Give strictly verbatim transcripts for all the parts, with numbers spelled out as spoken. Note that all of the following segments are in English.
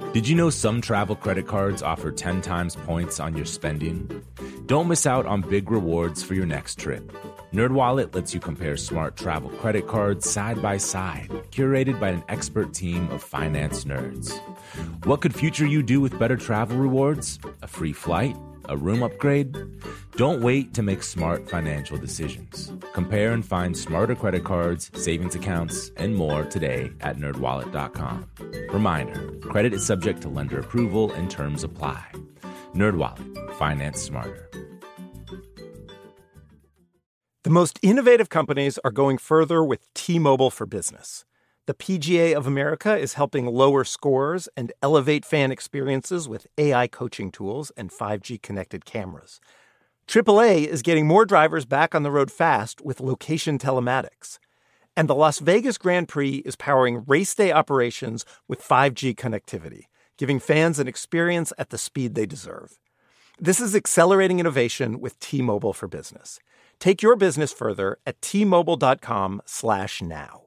Did you know some travel credit cards offer ten times points on your spending? Don't miss out on big rewards for your next trip. NerdWallet lets you compare smart travel credit cards side by side, curated by an expert team of finance nerds. What could future you do with better travel rewards? A free flight? A room upgrade? Don't wait to make smart financial decisions. Compare and find smarter credit cards, savings accounts, and more today at nerd wallet dot com. Reminder, credit is subject to lender approval and terms apply. NerdWallet, finance smarter. The most innovative companies are going further with T-Mobile for Business. The P G A of America is helping lower scores and elevate fan experiences with A I coaching tools and five G connected cameras. triple A is getting more drivers back on the road fast with location telematics. And the Las Vegas Grand Prix is powering race day operations with five G connectivity, giving fans an experience at the speed they deserve. This is accelerating innovation with T-Mobile for Business. Take your business further at T Mobile dot com slash now.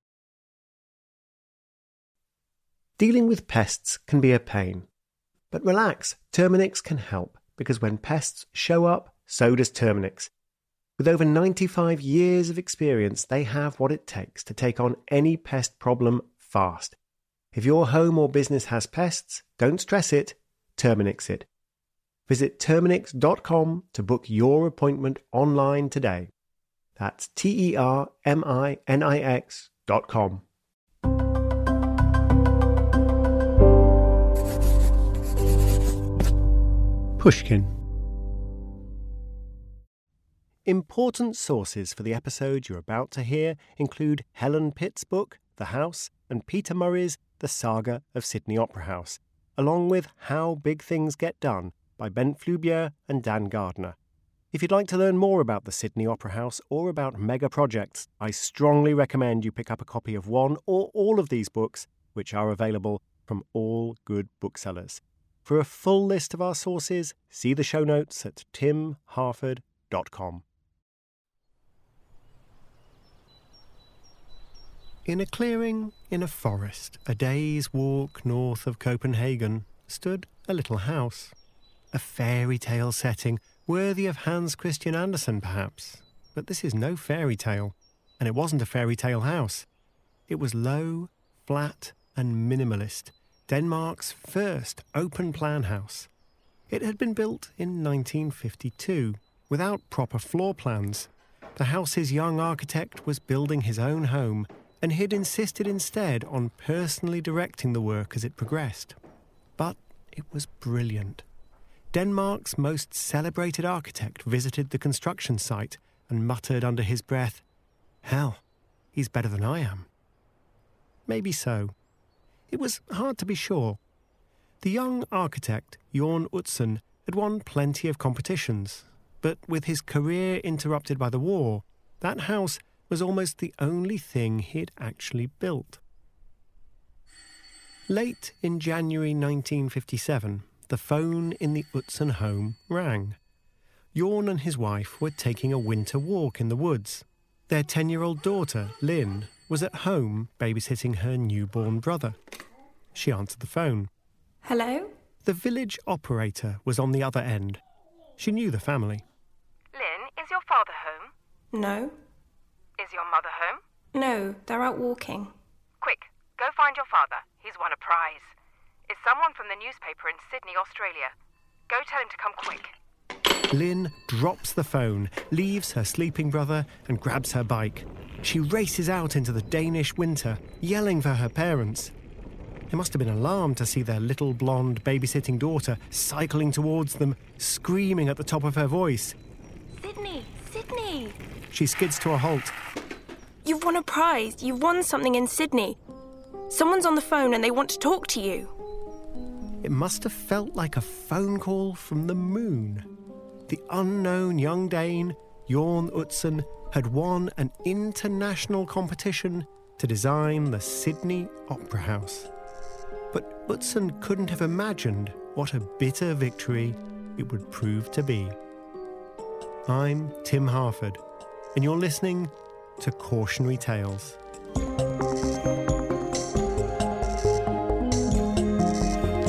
Dealing with pests can be a pain. But relax, Terminix can help, because when pests show up, so does Terminix. With over ninety-five years of experience, they have what it takes to take on any pest problem fast. If your home or business has pests, don't stress it, Terminix it. Visit Terminix dot com to book your appointment online today. That's T E R M I N I X dot com. Pushkin. Important sources for the episode you're about to hear include Helen Pitt's book, The House, and Peter Murray's The Saga of Sydney Opera House, along with How Big Things Get Done by Bent Flubier and Dan Gardner. If you'd like to learn more about the Sydney Opera House or about mega projects, I strongly recommend you pick up a copy of one or all of these books, which are available from all good booksellers. For a full list of our sources, see the show notes at tim harford dot com. In a clearing in a forest, a day's walk north of Copenhagen, stood a little house. A fairy tale setting, worthy of Hans Christian Andersen, perhaps. But this is no fairy tale, and it wasn't a fairy tale house. It was low, flat, and minimalist, Denmark's first open-plan house. It had been built in nineteen fifty-two, without proper floor plans. The house's young architect was building his own home, and he'd insisted instead on personally directing the work as it progressed. But it was brilliant. Denmark's most celebrated architect visited the construction site and muttered under his breath, "Hell, he's better than I am." Maybe so. It was hard to be sure. The young architect, Jorn Utzon, had won plenty of competitions, but with his career interrupted by the war, that house was almost the only thing he'd actually built. Late in January nineteen fifty-seven, the phone in the Utzon home rang. Jorn and his wife were taking a winter walk in the woods. Their ten-year-old daughter, Lynn, was at home babysitting her newborn brother. She answered the phone. Hello? The village operator was on the other end. She knew the family. Lynn, is your father home? No. Is your mother home? No, they're out walking. Quick, go find your father. He's won a prize. It's someone from the newspaper in Sydney, Australia. Go tell him to come quick. Lynn drops the phone, leaves her sleeping brother, and grabs her bike. She races out into the Danish winter, yelling for her parents. They must have been alarmed to see their little blonde babysitting daughter cycling towards them, screaming at the top of her voice. Sydney! Sydney! She skids to a halt. You've won a prize. You've won something in Sydney. Someone's on the phone and they want to talk to you. It must have felt like a phone call from the moon. The unknown young Dane, Jorn Utzon, had won an international competition to design the Sydney Opera House. But Utzon couldn't have imagined what a bitter victory it would prove to be. I'm Tim Harford, and you're listening to Cautionary Tales.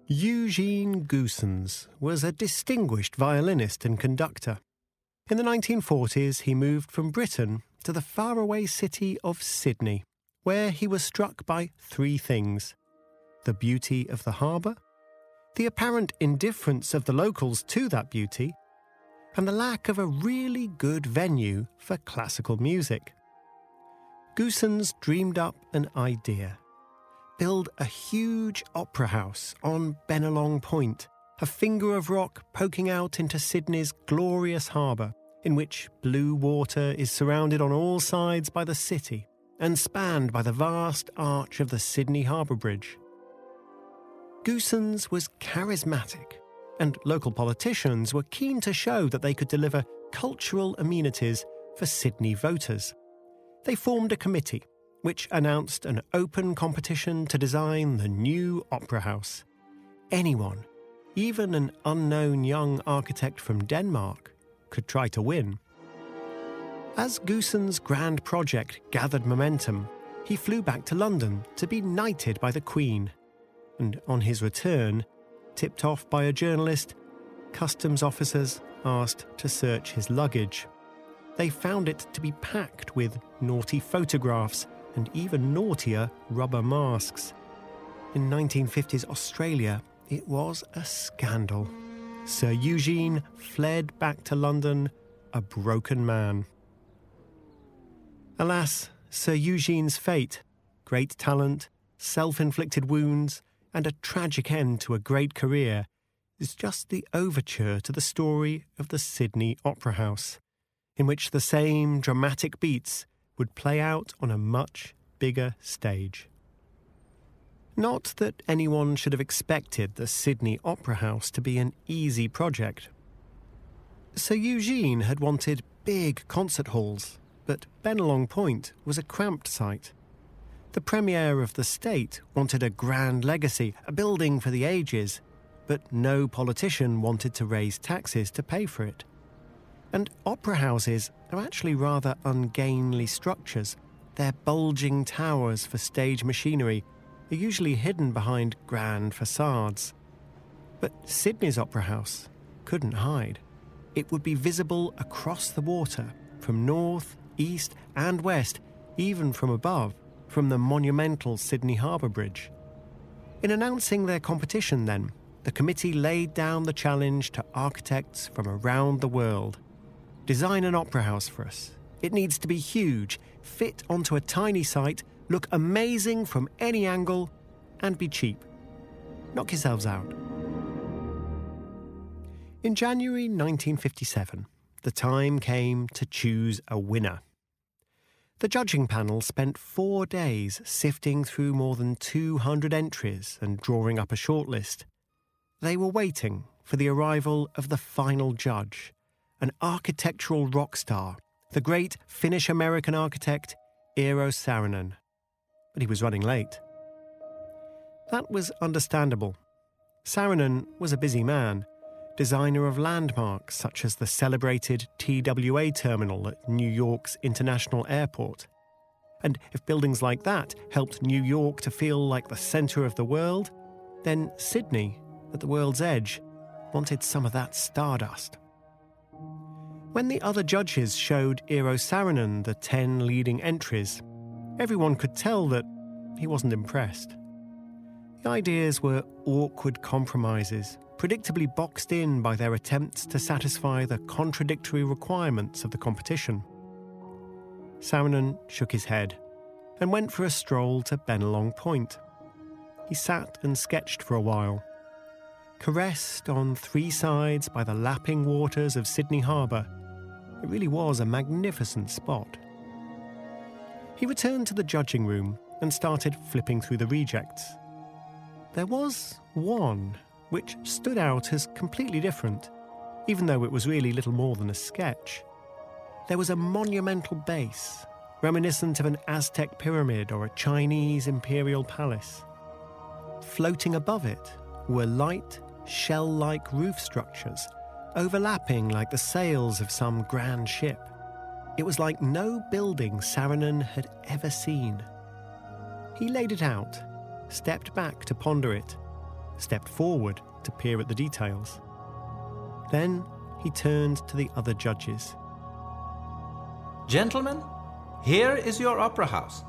Eugene Goossens was a distinguished violinist and conductor. In the nineteen forties, he moved from Britain to the faraway city of Sydney, where he was struck by three things: the beauty of the harbour, the apparent indifference of the locals to that beauty, and the lack of a really good venue for classical music. Goossens dreamed up an idea: build a huge opera house on Bennelong Point, a finger of rock poking out into Sydney's glorious harbour, in which blue water is surrounded on all sides by the city and spanned by the vast arch of the Sydney Harbour Bridge. Goossens was charismatic, and local politicians were keen to show that they could deliver cultural amenities for Sydney voters. They formed a committee which announced an open competition to design the new opera house. Anyone, even an unknown young architect from Denmark, could try to win. As Goossens' grand project gathered momentum, he flew back to London to be knighted by the Queen. And on his return, tipped off by a journalist, customs officers asked to search his luggage. They found it to be packed with naughty photographs and even naughtier rubber masks. In nineteen fifties Australia, it was a scandal. Sir Eugene fled back to London a broken man. Alas, Sir Eugene's fate, great talent, self-inflicted wounds, and a tragic end to a great career, is just the overture to the story of the Sydney Opera House, in which the same dramatic beats would play out on a much bigger stage. Not that anyone should have expected the Sydney Opera House to be an easy project. Sir Eugene had wanted big concert halls, but Bennelong Point was a cramped site. The Premier of the state wanted a grand legacy, a building for the ages, but no politician wanted to raise taxes to pay for it. And opera houses are actually rather ungainly structures. Their bulging towers for stage machinery are usually hidden behind grand facades. But Sydney's opera house couldn't hide. It would be visible across the water, from north, east and west, even from above, from the monumental Sydney Harbour Bridge. In announcing their competition then, the committee laid down the challenge to architects from around the world. Design an opera house for us. It needs to be huge, fit onto a tiny site, look amazing from any angle, and be cheap. Knock yourselves out. In January nineteen fifty-seven, the time came to choose a winner. The judging panel spent four days sifting through more than two hundred entries and drawing up a shortlist. They were waiting for the arrival of the final judge, an architectural rock star, the great Finnish-American architect Eero Saarinen. But he was running late. That was understandable. Saarinen was a busy man, designer of landmarks such as the celebrated T W A terminal at New York's International Airport. And if buildings like that helped New York to feel like the centre of the world, then Sydney, at the world's edge, wanted some of that stardust. When the other judges showed Eero Saarinen the ten leading entries, everyone could tell that he wasn't impressed. The ideas were awkward compromises, predictably boxed in by their attempts to satisfy the contradictory requirements of the competition. Saarinen shook his head and went for a stroll to Bennelong Point. He sat and sketched for a while. Caressed on three sides by the lapping waters of Sydney Harbour, it really was a magnificent spot. He returned to the judging room and started flipping through the rejects. There was one which stood out as completely different, even though it was really little more than a sketch. There was a monumental base, reminiscent of an Aztec pyramid or a Chinese imperial palace. Floating above it were light, shell-like roof structures, overlapping like the sails of some grand ship. It was like no building Saarinen had ever seen. He laid it out, stepped back to ponder it, stepped forward to peer at the details. Then he turned to the other judges. Gentlemen, here is your opera house.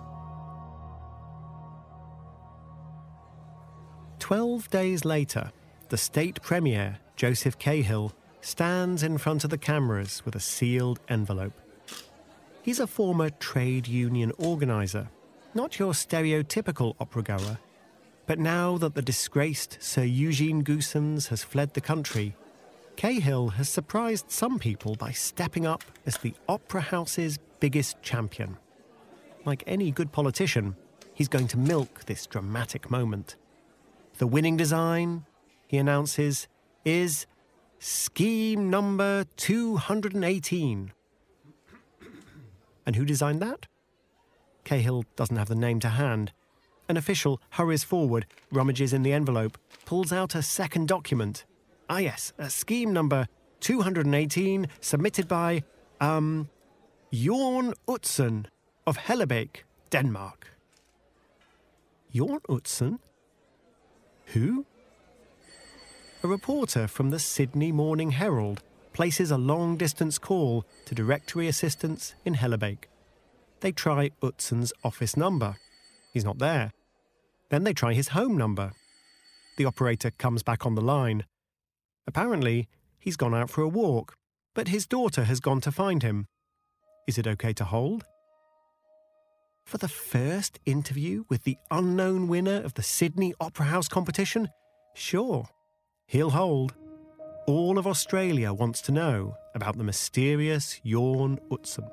Twelve days later, the state premier, Joseph Cahill, stands in front of the cameras with a sealed envelope. He's a former trade union organiser, not your stereotypical opera-goer. But now that the disgraced Sir Eugene Goossens has fled the country, Cahill has surprised some people by stepping up as the opera house's biggest champion. Like any good politician, he's going to milk this dramatic moment. The winning design, he announces, is scheme number two hundred eighteen. And who designed that? Cahill doesn't have the name to hand. An official hurries forward, rummages in the envelope, pulls out a second document. Ah yes, a scheme number two hundred eighteen, submitted by, um, Jorn Utzon of Hellebeek, Denmark. Jorn Utzon? Who? A reporter from the Sydney Morning Herald places a long-distance call to directory assistants in Hellebeek. They try Utzon's office number. He's not there. Then they try his home number. The operator comes back on the line. Apparently, he's gone out for a walk, but his daughter has gone to find him. Is it okay to hold? For the first interview with the unknown winner of the Sydney Opera House competition? Sure, he'll hold. All of Australia wants to know about the mysterious Jorn Utzon.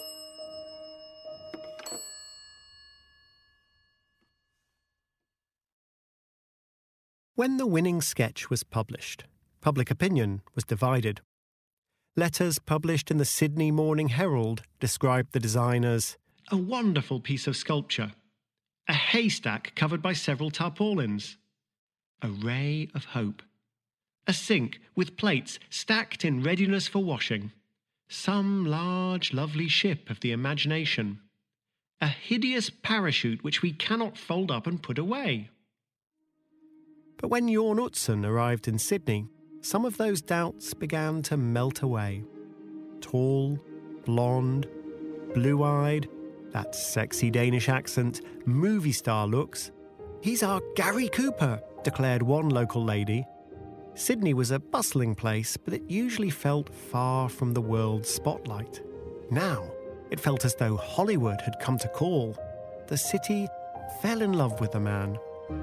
When the winning sketch was published, public opinion was divided. Letters published in the Sydney Morning Herald described the design as a wonderful piece of sculpture, a haystack covered by several tarpaulins, a ray of hope, a sink with plates stacked in readiness for washing, some large, lovely ship of the imagination, a hideous parachute which we cannot fold up and put away. But when Jorn Utzon arrived in Sydney, some of those doubts began to melt away. Tall, blonde, blue-eyed, that sexy Danish accent, movie star looks. He's our Gary Cooper, declared one local lady. Sydney was a bustling place, but it usually felt far from the world's spotlight. Now, it felt as though Hollywood had come to call. The city fell in love with the man.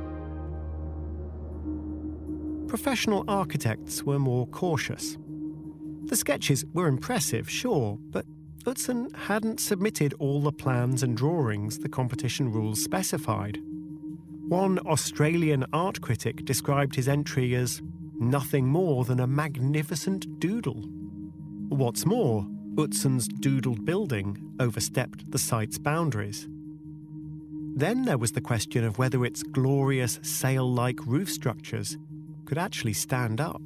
Professional architects were more cautious. The sketches were impressive, sure, but Utzon hadn't submitted all the plans and drawings the competition rules specified. One Australian art critic described his entry as nothing more than a magnificent doodle. What's more, Utzon's doodled building overstepped the site's boundaries. Then there was the question of whether its glorious sail-like roof structures could actually stand up.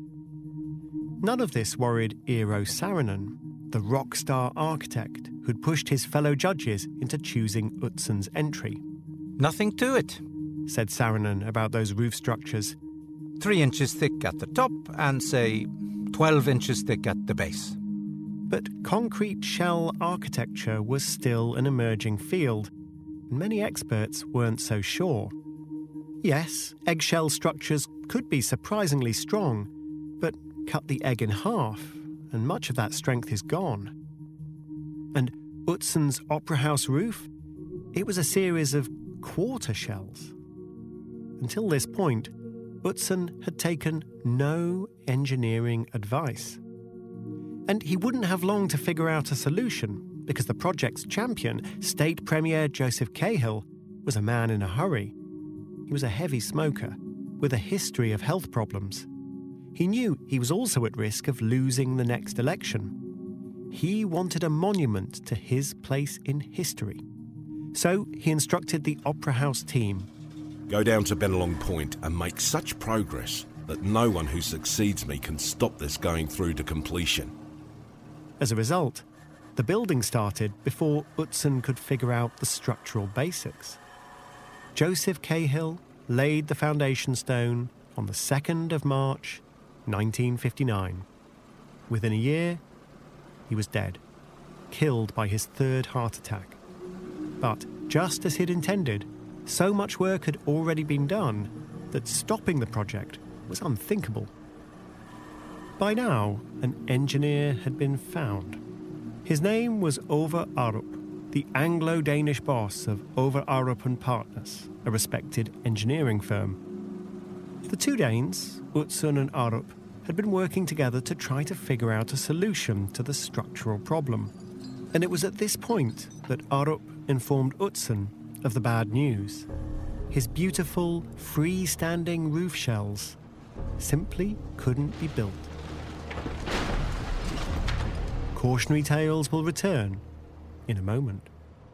None of this worried Eero Saarinen, the rock star architect who'd pushed his fellow judges into choosing Utzon's entry. Nothing to it, said Saarinen about those roof structures. Three inches thick at the top and, say, twelve inches thick at the base. But concrete shell architecture was still an emerging field, and many experts weren't so sure. Yes, eggshell structures could be surprisingly strong, but cut the egg in half, and much of that strength is gone. And Utzon's Opera House roof? It was a series of quarter shells. Until this point, Utzon had taken no engineering advice. And he wouldn't have long to figure out a solution, because the project's champion, State Premier Joseph Cahill, was a man in a hurry. He was a heavy smoker, with a history of health problems. He knew he was also at risk of losing the next election. He wanted a monument to his place in history. So he instructed the Opera House team. Go down to Bennelong Point and make such progress that no one who succeeds me can stop this going through to completion. As a result, the building started before Utzon could figure out the structural basics. Joseph Cahill laid the foundation stone on the second of March, nineteen fifty-nine. Within a year, he was dead, killed by his third heart attack. But just as he'd intended, so much work had already been done that stopping the project was unthinkable. By now, an engineer had been found. His name was Ove Arup, the Anglo-Danish boss of Ove Arup and Partners, a respected engineering firm. The two Danes, Utzon and Arup, had been working together to try to figure out a solution to the structural problem. And it was at this point that Arup informed Utzon of the bad news. His beautiful, freestanding roof shells simply couldn't be built. Cautionary Tales will return in a moment.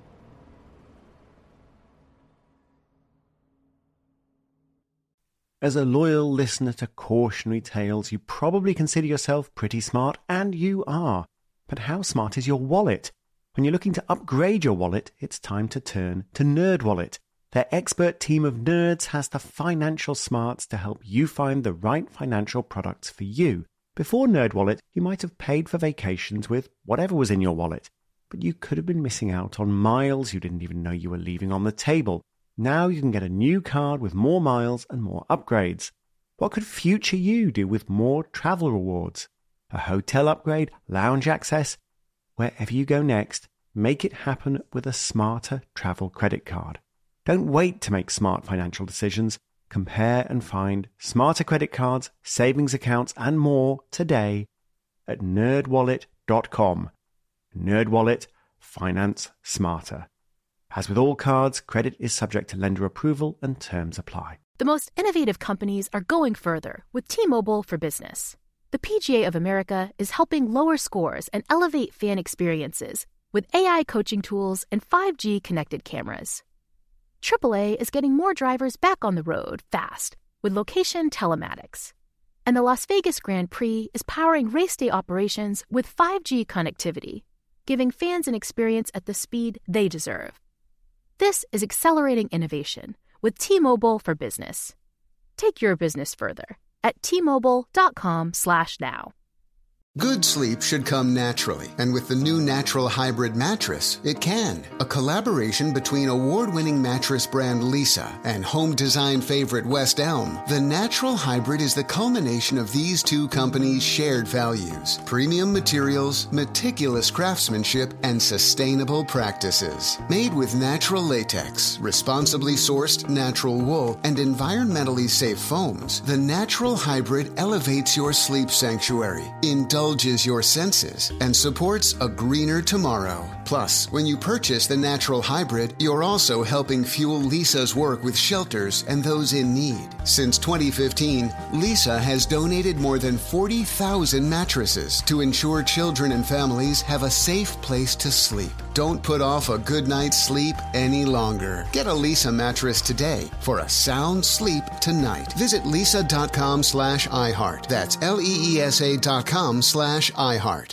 As a loyal listener to Cautionary Tales, you probably consider yourself pretty smart, and you are. But how smart is your wallet? When you're looking to upgrade your wallet, it's time to turn to NerdWallet. Their expert team of nerds has the financial smarts to help you find the right financial products for you. Before NerdWallet, you might have paid for vacations with whatever was in your wallet, but you could have been missing out on miles you didn't even know you were leaving on the table. Now you can get a new card with more miles and more upgrades. What could future you do with more travel rewards? A hotel upgrade, lounge access? Wherever you go next, make it happen with a smarter travel credit card. Don't wait to make smart financial decisions. Compare and find smarter credit cards, savings accounts, and more today at nerd wallet dot com. NerdWallet, finance smarter. As with all cards, credit is subject to lender approval and terms apply. The most innovative companies are going further with T-Mobile for Business. The P G A of America is helping lower scores and elevate fan experiences with A I coaching tools and five G connected cameras. triple A is getting more drivers back on the road fast with location telematics. And the Las Vegas Grand Prix is powering race day operations with five G connectivity, giving fans an experience at the speed they deserve. This is accelerating innovation with T-Mobile for Business. Take your business further at T Mobile dot com slash now. Good sleep should come naturally, and with the new Natural Hybrid mattress, it can. A collaboration between award-winning mattress brand Leesa and home design favorite West Elm, the Natural Hybrid is the culmination of these two companies' shared values: premium materials, meticulous craftsmanship, and sustainable practices. Made with natural latex, responsibly sourced natural wool, and environmentally safe foams, the Natural Hybrid elevates your sleep sanctuary, indulges your senses, and supports a greener tomorrow. Plus, when you purchase the Natural Hybrid, you're also helping fuel Leesa's work with shelters and those in need. Since twenty fifteen, Leesa has donated more than forty thousand mattresses to ensure children and families have a safe place to sleep. Don't put off a good night's sleep any longer. Get a Leesa mattress today for a sound sleep tonight. Visit Leesa dot com slash iHeart. That's L E E S A dot com slash iHeart.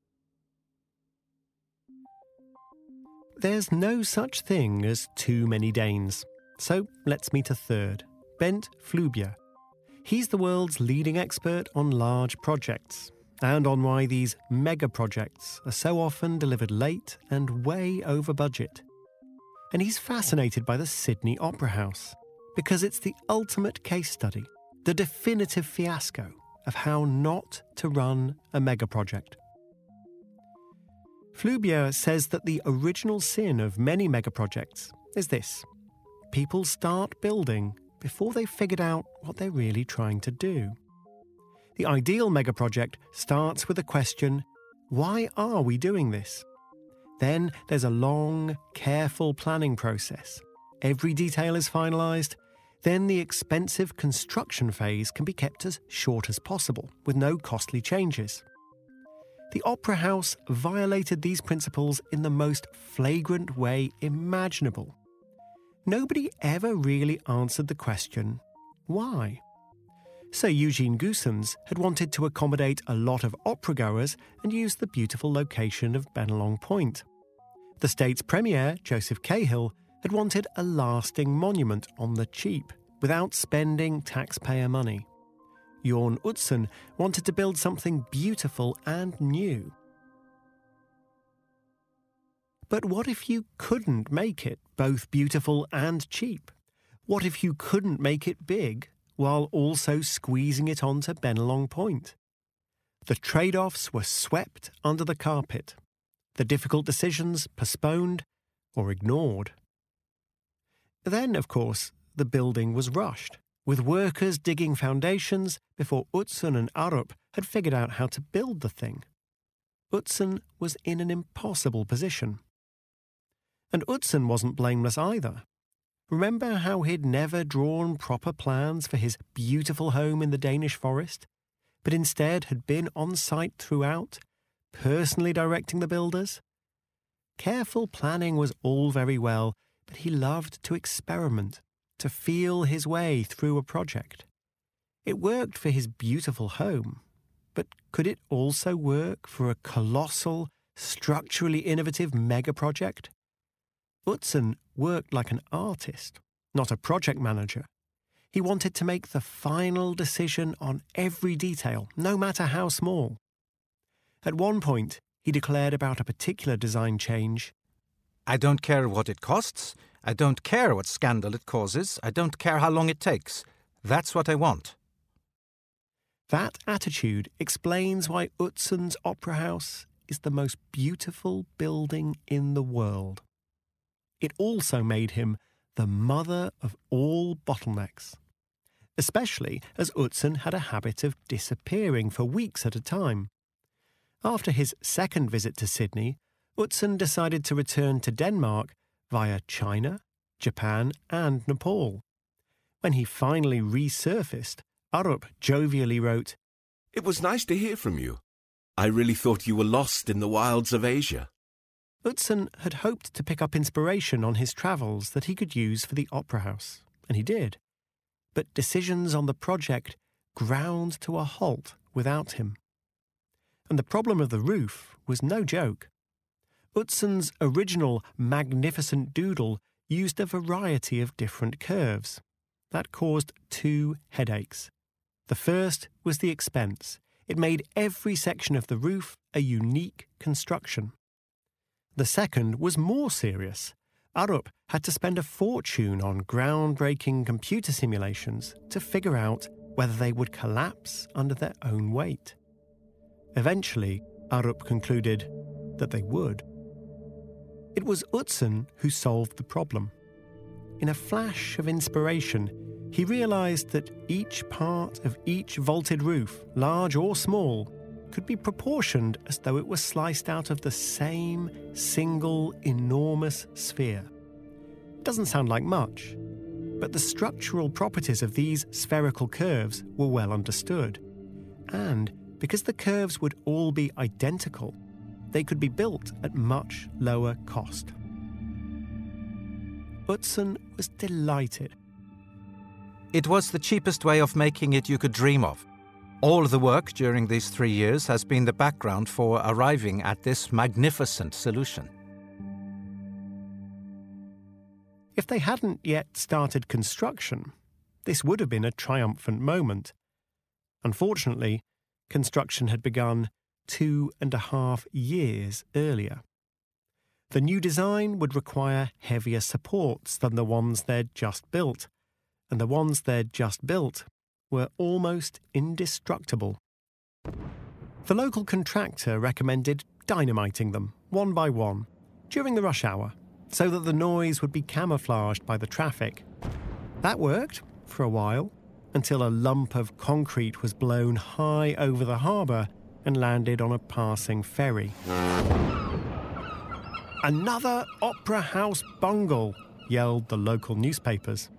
There's no such thing as too many Danes. So let's meet a third, Bent Fluebjerg. He's the world's leading expert on large projects and on why these mega projects are so often delivered late and way over budget. And he's fascinated by the Sydney Opera House because it's the ultimate case study, the definitive fiasco of how not to run a mega project. Fluebjerg says that the original sin of many megaprojects is this: people start building before they've figured out what they're really trying to do. The ideal megaproject starts with the question, why are we doing this? Then there's a long, careful planning process. Every detail is finalised. Then the expensive construction phase can be kept as short as possible, with no costly changes. The Opera House violated these principles in the most flagrant way imaginable. Nobody ever really answered the question, why? Sir Eugene Goossens had wanted to accommodate a lot of opera-goers and use the beautiful location of Bennelong Point. The state's premier, Joseph Cahill, had wanted a lasting monument on the cheap, without spending taxpayer money. Jorn Utzon wanted to build something beautiful and new. But what if you couldn't make it both beautiful and cheap? What if you couldn't make it big while also squeezing it onto Bennelong Point? The trade-offs were swept under the carpet, the difficult decisions postponed or ignored. Then, of course, the building was rushed, with workers digging foundations before Utzon and Arup had figured out how to build the thing. Utzon was in an impossible position. And Utzon wasn't blameless either. Remember how he'd never drawn proper plans for his beautiful home in the Danish forest, but instead had been on site throughout, personally directing the builders? Careful planning was all very well, but he loved to experiment, to feel his way through a project. It worked for his beautiful home, but could it also work for a colossal, structurally innovative mega-project? Utzon worked like an artist, not a project manager. He wanted to make the final decision on every detail, no matter how small. At one point, he declared about a particular design change. I don't care what it costs. I don't care what scandal it causes. I don't care how long it takes. That's what I want. That attitude explains why Utzon's Opera House is the most beautiful building in the world. It also made him the mother of all bottlenecks, especially as Utzon had a habit of disappearing for weeks at a time. After his second visit to Sydney, Utzon decided to return to Denmark via China, Japan and Nepal. When he finally resurfaced, Arup jovially wrote, "It was nice to hear from you. I really thought you were lost in the wilds of Asia." Utzon had hoped to pick up inspiration on his travels that he could use for the Opera House, and he did. But decisions on the project ground to a halt without him. And the problem of the roof was no joke. Utzon's original magnificent doodle used a variety of different curves. That caused two headaches. The first was the expense. It made every section of the roof a unique construction. The second was more serious. Arup had to spend a fortune on groundbreaking computer simulations to figure out whether they would collapse under their own weight. Eventually, Arup concluded that they would. It was Utzon who solved the problem. In a flash of inspiration, he realized that each part of each vaulted roof, large or small, could be proportioned as though it was sliced out of the same single enormous sphere. It doesn't sound like much, but the structural properties of these spherical curves were well understood. And because the curves would all be identical, they could be built at much lower cost. Utzon was delighted. It was the cheapest way of making it you could dream of. All the work during these three years has been the background for arriving at this magnificent solution. If they hadn't yet started construction, this would have been a triumphant moment. Unfortunately, construction had begun two and a half years earlier. The new design would require heavier supports than the ones they'd just built, and the ones they'd just built were almost indestructible. The local contractor recommended dynamiting them, one by one, during the rush hour, so that the noise would be camouflaged by the traffic. That worked for a while, until a lump of concrete was blown high over the harbour and landed on a passing ferry. "Another Opera House bungle!" yelled the local newspapers.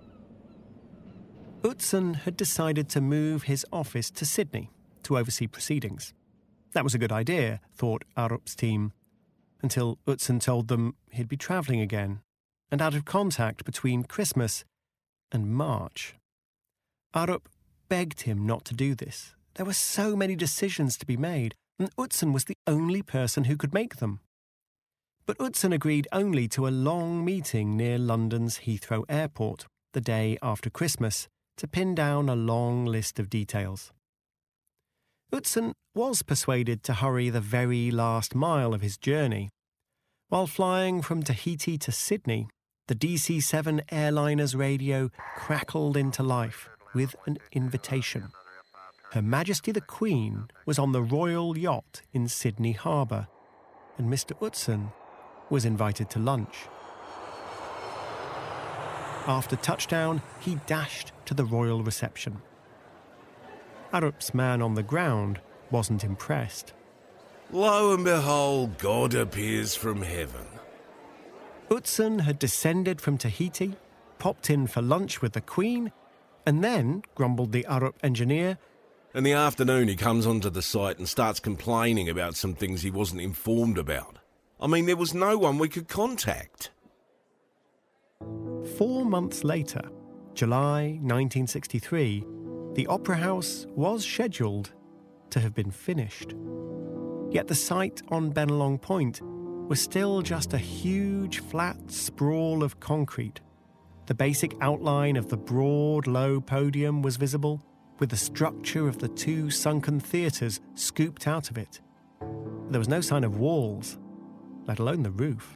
Utzon had decided to move his office to Sydney to oversee proceedings. That was a good idea, thought Arup's team, until Utzon told them he'd be travelling again and out of contact between Christmas and March. Arup begged him not to do this. There were so many decisions to be made, and Utzon was the only person who could make them. But Utzon agreed only to a long meeting near London's Heathrow Airport, the day after Christmas to pin down a long list of details. Utzon was persuaded to hurry the very last mile of his journey. While flying from Tahiti to Sydney, the D C seven airliner's radio crackled into life with an invitation. Her Majesty the Queen was on the Royal Yacht in Sydney Harbour, and Mister Utzon was invited to lunch. After touchdown, he dashed to the royal reception. Arup's man on the ground wasn't impressed. Lo and behold, God appears from heaven. Utzon had descended from Tahiti, popped in for lunch with the Queen, and then, grumbled the Arup engineer, in the afternoon he comes onto the site and starts complaining about some things he wasn't informed about. I mean, there was no one we could contact. Four months later, July nineteen sixty-three, the Opera House was scheduled to have been finished. Yet the site on Bennelong Point was still just a huge, flat sprawl of concrete. The basic outline of the broad, low podium was visible, with the structure of the two sunken theatres scooped out of it. There was no sign of walls, let alone the roof.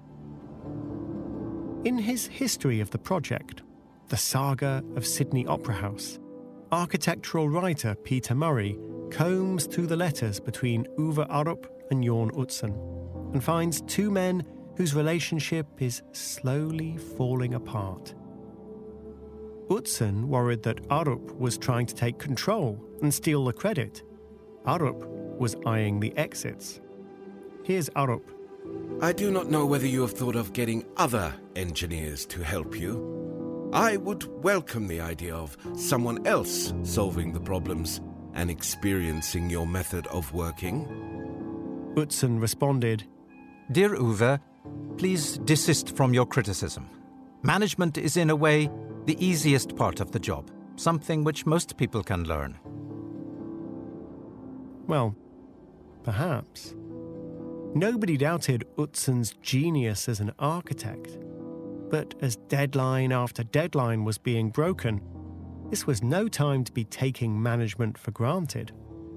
In his history of the project, The Saga of Sydney Opera House, architectural writer Peter Murray combs through the letters between Uwe Arup and Jorn Utzon and finds two men whose relationship is slowly falling apart. Utzon worried that Arup was trying to take control and steal the credit. Arup was eyeing the exits. Here's Arup. I do not know whether you have thought of getting other engineers to help you. I would welcome the idea of someone else solving the problems and experiencing your method of working. Utzon responded, Dear Uwe, please desist from your criticism. Management is in a way the easiest part of the job, something which most people can learn. Well, perhaps. Nobody doubted Utzon's genius as an architect. But as deadline after deadline was being broken, this was no time to be taking management for granted.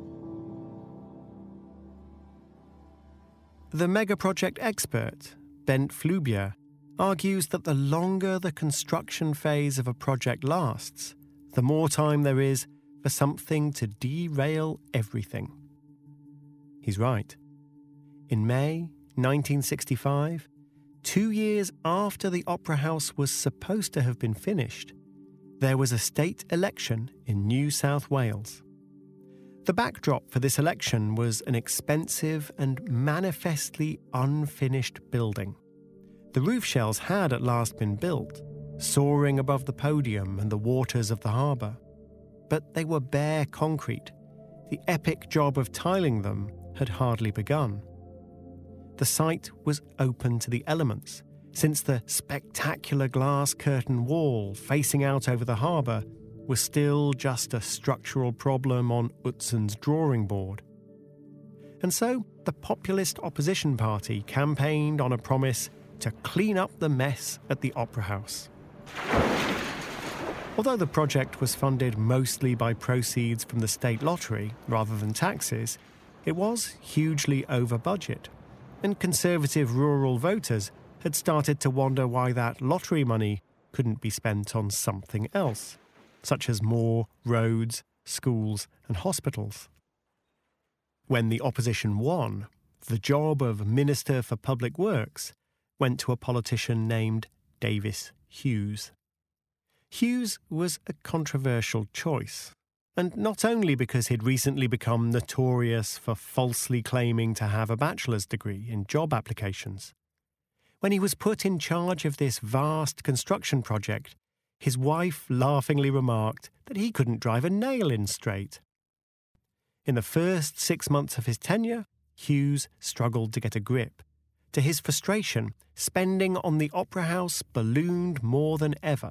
The megaproject expert, Bent Flubier, argues that the longer the construction phase of a project lasts, the more time there is for something to derail everything. He's right. In May nineteen sixty-five, two years after the Opera House was supposed to have been finished, there was a state election in New South Wales. The backdrop for this election was an expensive and manifestly unfinished building. The roof shells had at last been built, soaring above the podium and the waters of the harbour. But they were bare concrete. The epic job of tiling them had hardly begun. The site was open to the elements, since the spectacular glass curtain wall facing out over the harbour was still just a structural problem on Utzon's drawing board. And so the populist opposition party campaigned on a promise to clean up the mess at the Opera House. Although the project was funded mostly by proceeds from the state lottery rather than taxes, it was hugely over budget, and conservative rural voters had started to wonder why that lottery money couldn't be spent on something else, such as more roads, schools and hospitals. When the opposition won, the job of Minister for Public Works went to a politician named Davis Hughes. Hughes was a controversial choice, and not only because he'd recently become notorious for falsely claiming to have a bachelor's degree in job applications. When he was put in charge of this vast construction project, his wife laughingly remarked that he couldn't drive a nail in straight. In the first six months of his tenure, Hughes struggled to get a grip. To his frustration, spending on the Opera House ballooned more than ever.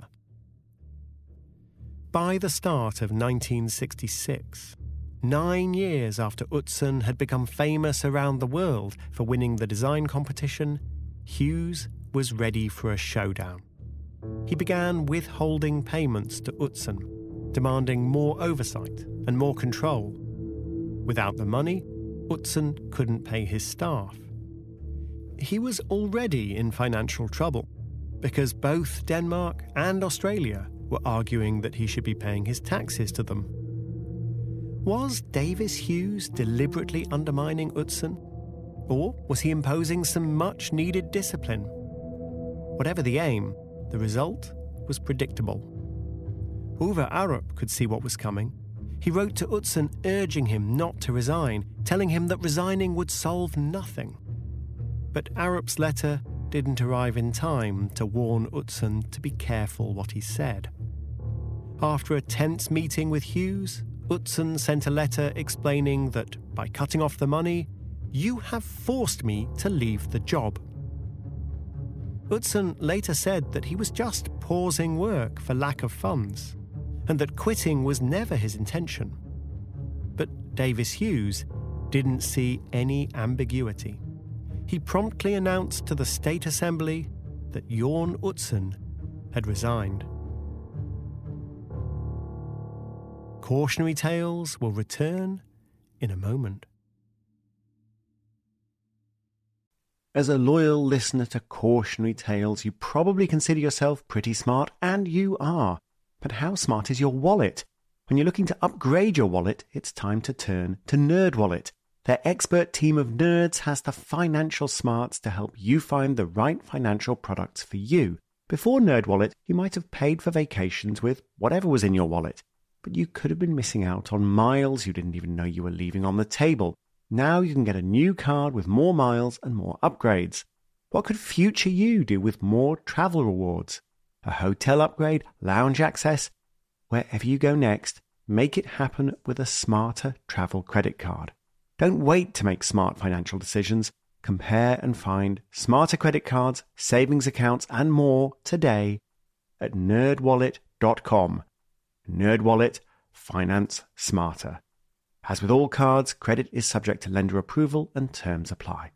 By the start of nineteen sixty-six, nine years after Utzon had become famous around the world for winning the design competition, Hughes was ready for a showdown. he began withholding payments to Utzon, demanding more oversight and more control. Without the money, Utzon couldn't pay his staff. He was already in financial trouble because both Denmark and Australia were arguing that he should be paying his taxes to them. Was Davis Hughes deliberately undermining Utzon? Or was he imposing some much-needed discipline? Whatever the aim, the result was predictable. Uwe Arup could see what was coming. He wrote to Utzon urging him not to resign, telling him that resigning would solve nothing. But Arup's letter didn't arrive in time to warn Utzon to be careful what he said. After a tense meeting with Hughes, Utzon sent a letter explaining that by cutting off the money, "You have forced me to leave the job." Utzon later said that he was just pausing work for lack of funds, and that quitting was never his intention. But Davis Hughes didn't see any ambiguity. He promptly announced to the State Assembly that Jorn Utzon had resigned. Cautionary Tales will return in a moment. As a loyal listener to Cautionary Tales, you probably consider yourself pretty smart, and you are. But how smart is your wallet? When you're looking to upgrade your wallet, it's time to turn to NerdWallet. Their expert team of nerds has the financial smarts to help you find the right financial products for you. Before NerdWallet, you might have paid for vacations with whatever was in your wallet, but you could have been missing out on miles you didn't even know you were leaving on the table. Now you can get a new card with more miles and more upgrades. What could future you do with more travel rewards? A hotel upgrade, lounge access? Wherever you go next, make it happen with a smarter travel credit card. Don't wait to make smart financial decisions. Compare and find smarter credit cards, savings accounts, and more today at nerd wallet dot com. NerdWallet, finance smarter. As with all cards, credit is subject to lender approval and terms apply.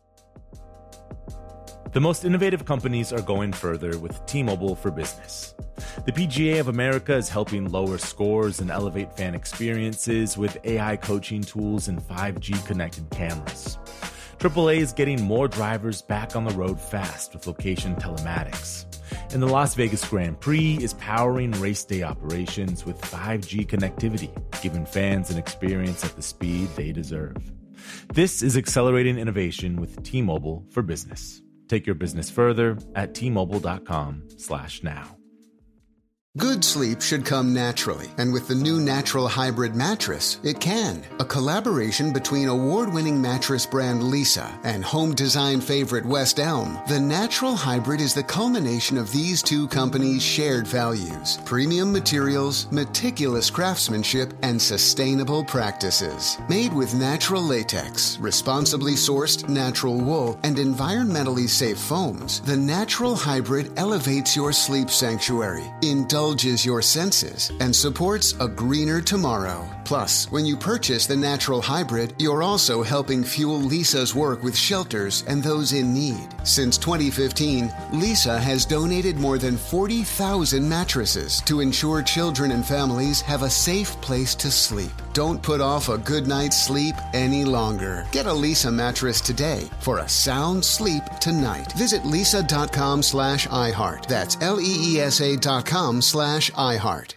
The most innovative companies are going further with T-Mobile for Business. The P G A of America is helping lower scores and elevate fan experiences with A I coaching tools and five G connected cameras. triple A is getting more drivers back on the road fast with location telematics. And the Las Vegas Grand Prix is powering race day operations with five G connectivity, giving fans an experience at the speed they deserve. This is accelerating innovation with T-Mobile for Business. Take your business further at T Mobile dot com slash now. Good sleep should come naturally, and with the new Natural Hybrid mattress, it can. A collaboration between award-winning mattress brand Leesa and home design favorite West Elm, the Natural Hybrid is the culmination of these two companies' shared values: premium materials, meticulous craftsmanship, and sustainable practices. Made with natural latex, responsibly sourced natural wool, and environmentally safe foams, the Natural Hybrid elevates your sleep sanctuary, indulges your senses, and supports a greener tomorrow. Plus, when you purchase the Natural Hybrid, you're also helping fuel Leesa's work with shelters and those in need. Since twenty fifteen, Leesa has donated more than forty thousand mattresses to ensure children and families have a safe place to sleep. Don't put off a good night's sleep any longer. Get a Leesa mattress today for a sound sleep tonight. Visit leesa dot com slash iHeart. That's L E E S A dot com slash iHeart.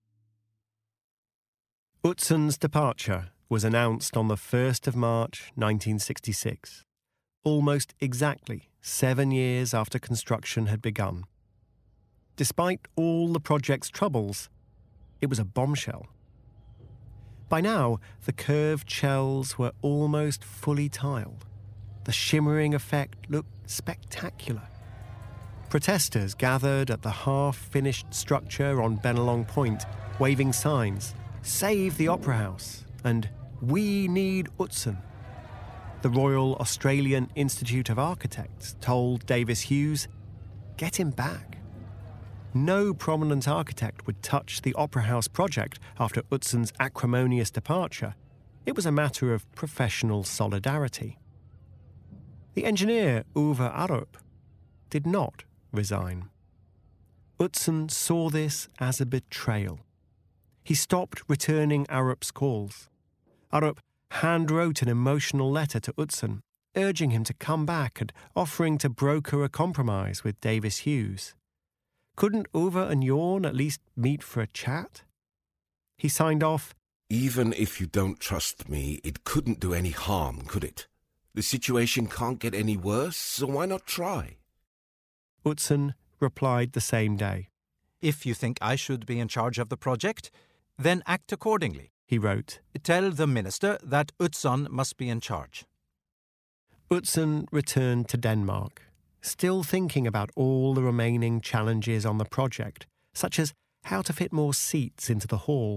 Utzon's departure was announced on the first of March nineteen sixty-six, almost exactly seven years after construction had begun. Despite all the project's troubles, it was a bombshell. By now, the curved shells were almost fully tiled. The shimmering effect looked spectacular. Protesters gathered at the half-finished structure on Bennelong Point, waving signs, "Save the Opera House," and "We need Utzon." The Royal Australian Institute of Architects told Davis Hughes, "Get him back." No prominent architect would touch the Opera House project after Utzon's acrimonious departure. It was a matter of professional solidarity. The engineer, Uwe Arup, did not resign. Utzon saw this as a betrayal. He stopped returning Arup's calls. Arup hand-wrote an emotional letter to Utzon, urging him to come back and offering to broker a compromise with Davis Hughes. Couldn't Uwe and Jorn at least meet for a chat? He signed off, "Even if you don't trust me, it couldn't do any harm, could it? The situation can't get any worse, so why not try?" Utzon replied the same day. "If you think I should be in charge of the project, then act accordingly," he wrote. "Tell the minister that Utzon must be in charge." Utzon returned to Denmark, still thinking about all the remaining challenges on the project, such as how to fit more seats into the hall.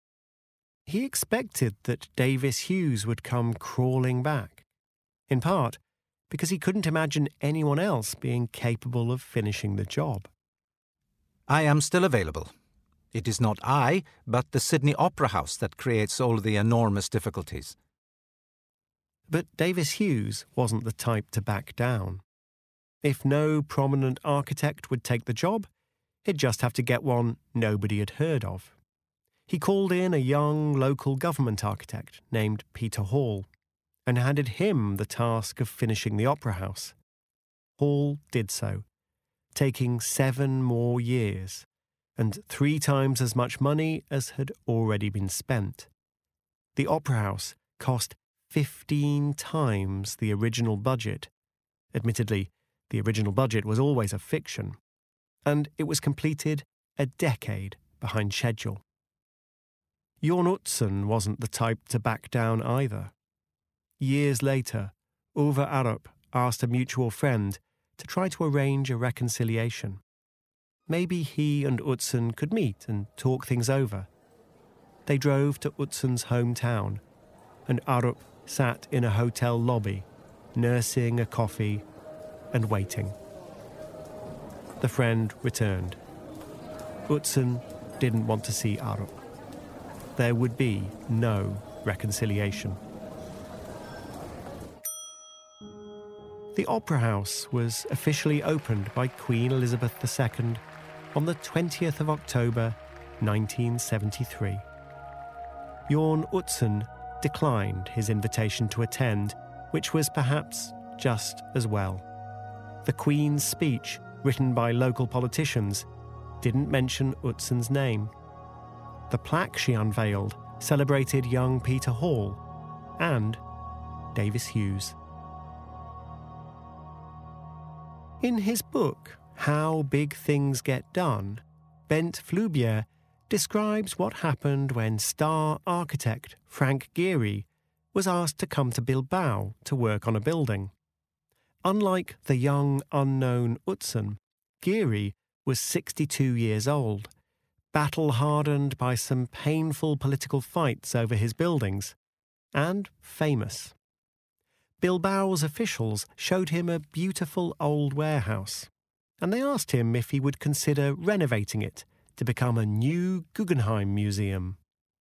He expected that Davis Hughes would come crawling back, in part because he couldn't imagine anyone else being capable of finishing the job. "I am still available. It is not I, but the Sydney Opera House that creates all the enormous difficulties." But Davis Hughes wasn't the type to back down. If no prominent architect would take the job, he'd just have to get one nobody had heard of. He called in a young local government architect named Peter Hall and handed him the task of finishing the Opera House. Hall did so, taking seven more years and three times as much money as had already been spent. The Opera House cost fifteen times the original budget. Admittedly, the original budget was always a fiction, and it was completed a decade behind schedule. Jorn Utzon wasn't the type to back down either. Years later, Uwe Arup asked a mutual friend to try to arrange a reconciliation. Maybe he and Utzon could meet and talk things over. They drove to Utzon's hometown, and Arup sat in a hotel lobby, nursing a coffee and waiting. The friend returned. Utzon didn't want to see Arup. There would be no reconciliation. The Opera House was officially opened by Queen Elizabeth the Second on the twentieth of October, nineteen seventy-three. Jorn Utzon declined his invitation to attend, which was perhaps just as well. The Queen's speech, written by local politicians, didn't mention Utzon's name. The plaque she unveiled celebrated young Peter Hall and Davis Hughes. In his book, How Big Things Get Done, Bent Flubier describes what happened when star architect Frank Gehry was asked to come to Bilbao to work on a building. Unlike the young, unknown Utzon, Gehry was sixty-two years old, battle-hardened by some painful political fights over his buildings, and famous. Bilbao's officials showed him a beautiful old warehouse, and they asked him if he would consider renovating it to become a new Guggenheim Museum.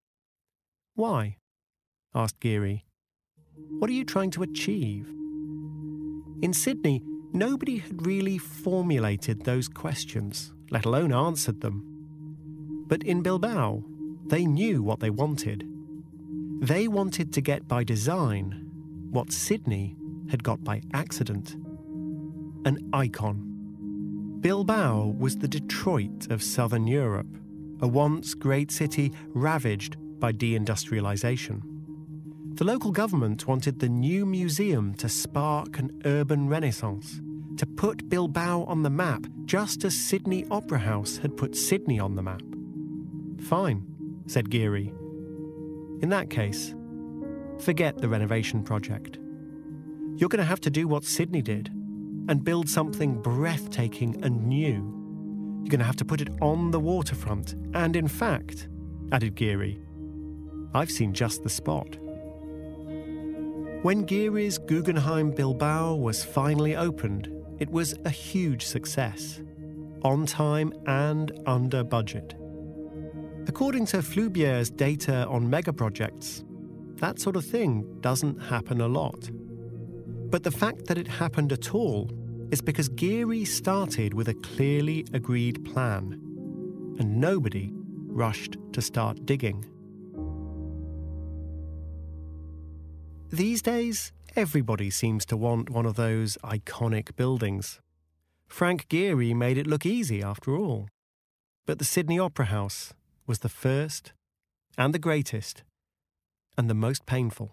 "Why?" asked Gehry. "What are you trying to achieve?" In Sydney, nobody had really formulated those questions, let alone answered them. But in Bilbao, they knew what they wanted. They wanted to get by design what Sydney had got by accident. An icon. Bilbao was the Detroit of southern Europe, a once great city ravaged by deindustrialization. The local government wanted the new museum to spark an urban renaissance, to put Bilbao on the map, just as Sydney Opera House had put Sydney on the map. "Fine," said Gehry. "In that case, forget the renovation project. You're going to have to do what Sydney did and build something breathtaking and new. You're going to have to put it on the waterfront. And in fact," added Gehry, "I've seen just the spot." When Gehry's Guggenheim Bilbao was finally opened, it was a huge success, on time and under budget. According to Flubier's data on megaprojects, that sort of thing doesn't happen a lot. But the fact that it happened at all is because Geary started with a clearly agreed plan, and nobody rushed to start digging. These days, everybody seems to want one of those iconic buildings. Frank Gehry made it look easy after all. But the Sydney Opera House was the first and the greatest and the most painful.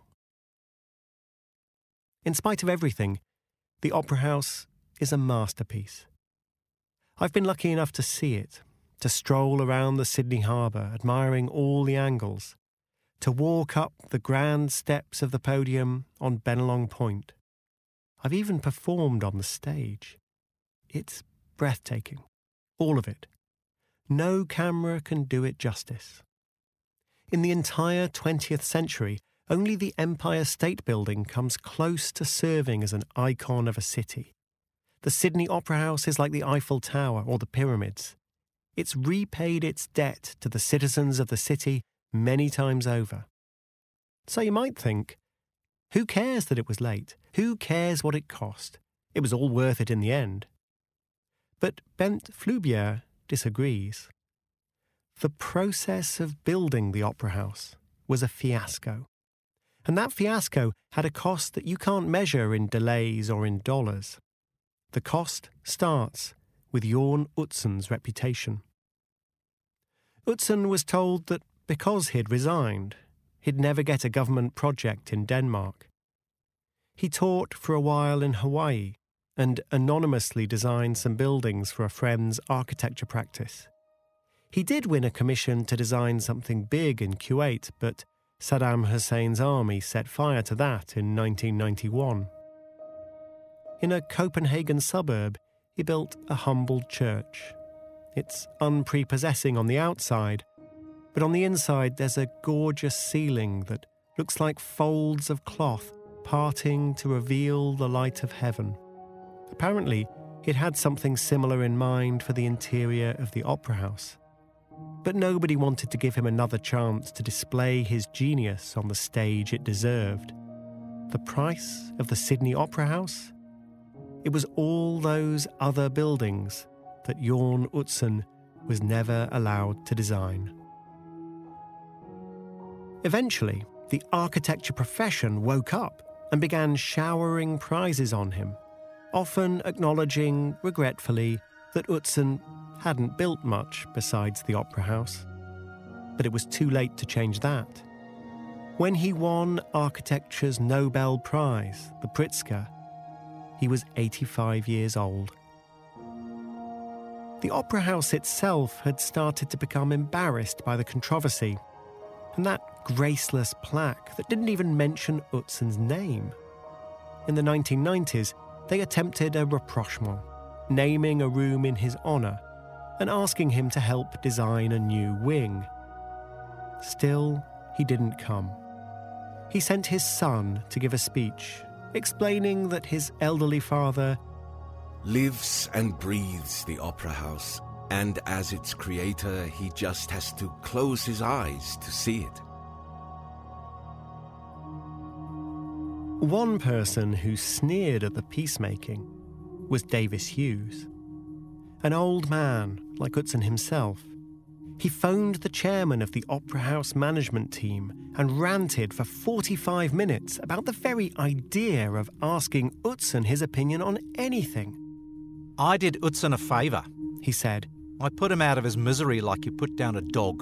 In spite of everything, the Opera House is a masterpiece. I've been lucky enough to see it, to stroll around the Sydney Harbour admiring all the angles, to walk up the grand steps of the podium on Bennelong Point. I've even performed on the stage. It's breathtaking, all of it. No camera can do it justice. In the entire twentieth century, only the Empire State Building comes close to serving as an icon of a city. The Sydney Opera House is like the Eiffel Tower or the pyramids. It's repaid its debt to the citizens of the city many times over. So you might think, who cares that it was late? Who cares what it cost? It was all worth it in the end. But Bent Flubier disagrees. The process of building the Opera House was a fiasco. And that fiasco had a cost that you can't measure in delays or in dollars. The cost starts with Jorn Utsen's reputation. Utsen was told that because he'd resigned, he'd never get a government project in Denmark. He taught for a while in Hawaii and anonymously designed some buildings for a friend's architecture practice. He did win a commission to design something big in Kuwait, but Saddam Hussein's army set fire to that in nineteen ninety-one. In a Copenhagen suburb, he built a humble church. It's unprepossessing on the outside, but on the inside there's a gorgeous ceiling that looks like folds of cloth parting to reveal the light of heaven. Apparently, it had something similar in mind for the interior of the Opera House. But nobody wanted to give him another chance to display his genius on the stage it deserved. The price of the Sydney Opera House? It was all those other buildings that Jorn Utsen was never allowed to design. Eventually, the architecture profession woke up and began showering prizes on him, often acknowledging, regretfully, that Utsen hadn't built much besides the Opera House. But it was too late to change that. When he won architecture's Nobel Prize, the Pritzker, he was eighty-five years old. The Opera House itself had started to become embarrassed by the controversy, and that graceless plaque that didn't even mention Utsen's name. In the nineteen nineties, they attempted a rapprochement, naming a room in his honour and asking him to help design a new wing. Still, he didn't come. He sent his son to give a speech, explaining that his elderly father lives and breathes the Opera House, and as its creator, he just has to close his eyes to see it. One person who sneered at the peacemaking was Davis Hughes. An old man, like Utsen himself, he phoned the chairman of the Opera House management team and ranted for forty-five minutes about the very idea of asking Utsen his opinion on anything. I did Utsen a favour, he said. I put him out of his misery like you put down a dog.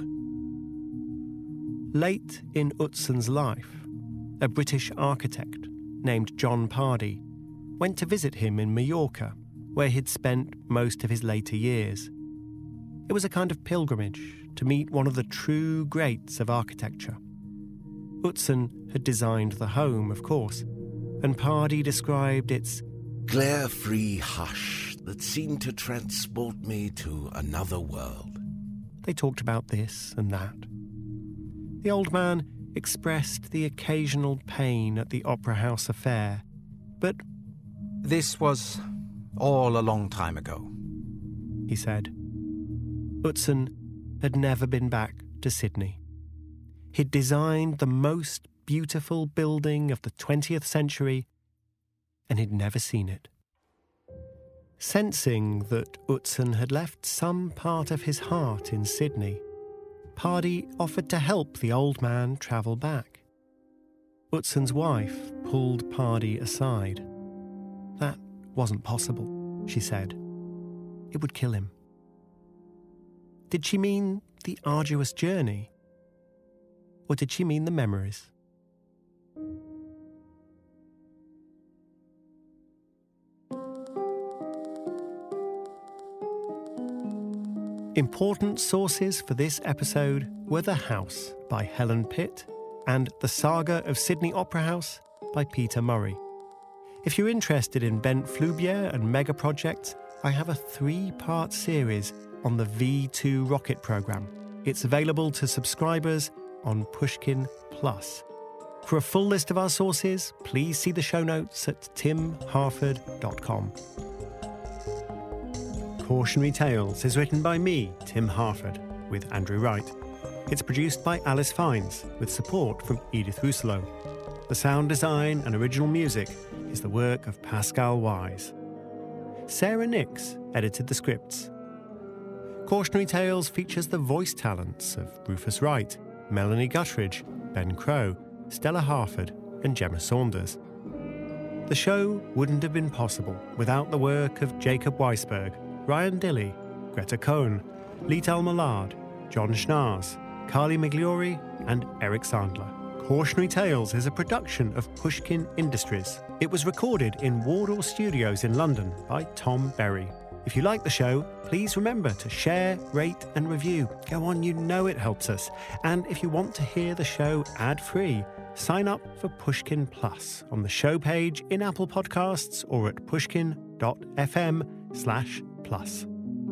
Late in Utsen's life, a British architect named John Pardee went to visit him in Mallorca, where he'd spent most of his later years. It was a kind of pilgrimage to meet one of the true greats of architecture. Utsen had designed the home, of course, and Pardee described its glare-free hush that seemed to transport me to another world. They talked about this and that. The old man expressed the occasional pain at the Opera House affair, but this was all a long time ago, he said. Utsen had never been back to Sydney. He'd designed the most beautiful building of the twentieth century, and he'd never seen it. Sensing that Utzon had left some part of his heart in Sydney, Pardee offered to help the old man travel back. Utzon's wife pulled Pardee aside. That wasn't possible, she said. It would kill him. Did she mean the arduous journey? Or did she mean the memories? Important sources for this episode were The House by Helen Pitt and The Saga of Sydney Opera House by Peter Murray. If you're interested in Bent Fluvier and mega projects, I have a three-part series on the V two rocket program. It's available to subscribers on Pushkin Plus. For a full list of our sources, please see the show notes at tim harford dot com. Cautionary Tales is written by me, Tim Harford, with Andrew Wright. It's produced by Alice Fiennes, with support from Edith Rousselot. The sound design and original music is the work of Pascal Wise. Sarah Nix edited the scripts. Cautionary Tales features the voice talents of Rufus Wright, Melanie Guttridge, Ben Crow, Stella Harford, and Gemma Saunders. The show wouldn't have been possible without the work of Jacob Weisberg, Ryan Dilley, Greta Cohn, Lital Millard, John Schnaars, Carly Migliori, and Eric Sandler. Cautionary Tales is a production of Pushkin Industries. It was recorded in Wardle Studios in London by Tom Berry. If you like the show, please remember to share, rate, and review. Go on, you know it helps us. And if you want to hear the show ad-free, sign up for Pushkin Plus on the show page in Apple Podcasts or at pushkin.fm slash plus.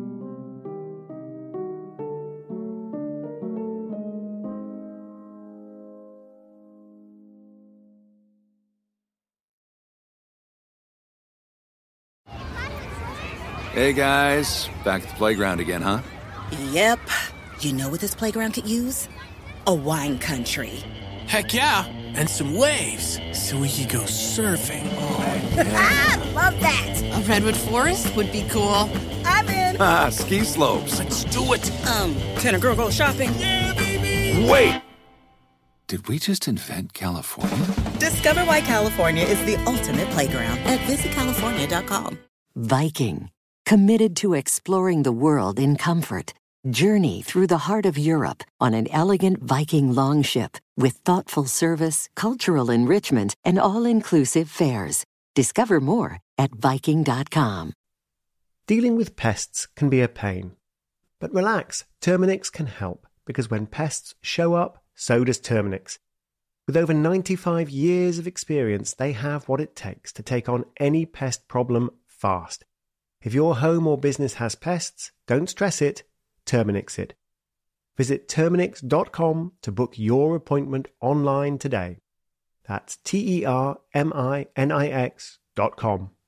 Hey guys, back at the playground again, huh? Yep. You know what this playground could use? A wine country. Heck yeah, and some waves, so we could go surfing. Oh, yeah. Ah, love that. A redwood forest would be cool. I'm in. Ah, ski slopes. Let's do it. Um, can a girl go shopping? Yeah, baby. Wait! Did we just invent California? Discover why California is the ultimate playground at visit california dot com. Viking, committed to exploring the world in comfort. Journey through the heart of Europe on an elegant Viking longship with thoughtful service, cultural enrichment, and all-inclusive fares. Discover more at viking dot com. Dealing with pests can be a pain. But relax, Terminix can help, because when pests show up, so does Terminix. With over ninety-five years of experience, they have what it takes to take on any pest problem fast. If your home or business has pests, don't stress it, Terminix it. Visit Terminix dot com to book your appointment online today. That's T E R M I N I X dot com.